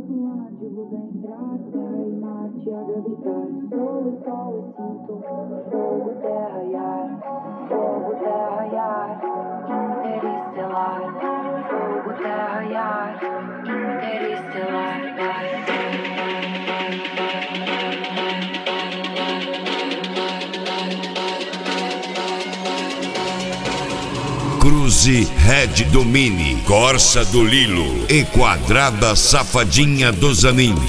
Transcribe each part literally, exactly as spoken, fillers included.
Cruze Red Domini, Corsa do Lilo e Quadrada Safadinha do Zanini.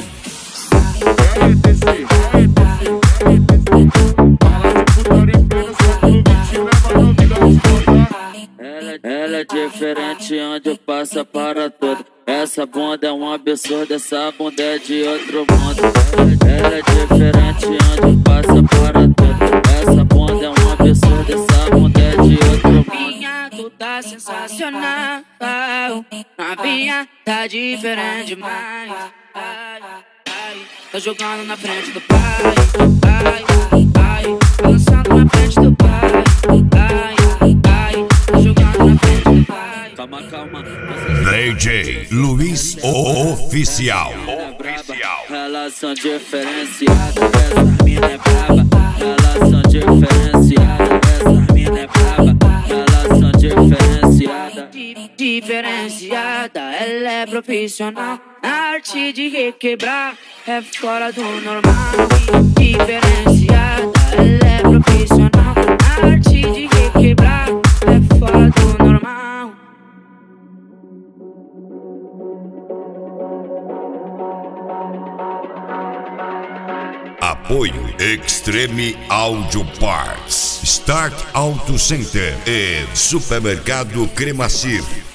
Ela, ela é diferente onde passa para todo. Essa bunda é um absurdo, essa bunda é de outro mundo. Ela é diferente onde passa para todo. Essa bunda é um absurdo, essa bunda é de outro mundo. Tu tá sensacional, novinha, tá diferente demais. Tá jogando na frente do pai, ai, ai, tá dançando na frente do pai, ai, ai, tá jogando na frente do pai. Calma, calma. D J Luiz Oficial. Oficial. Relação diferenciada, essa mina é braba. Relação diferenciada, essa mina é braba. Relação diferenciada. Diferenciada, ela é profissional na arte de requebrar, é fora do normal. Diferenciada, ela é profissional na arte de requebrar, é fora do normal. Apoio Extreme Audio Parts, Start Auto Center e Supermercado Cremacir.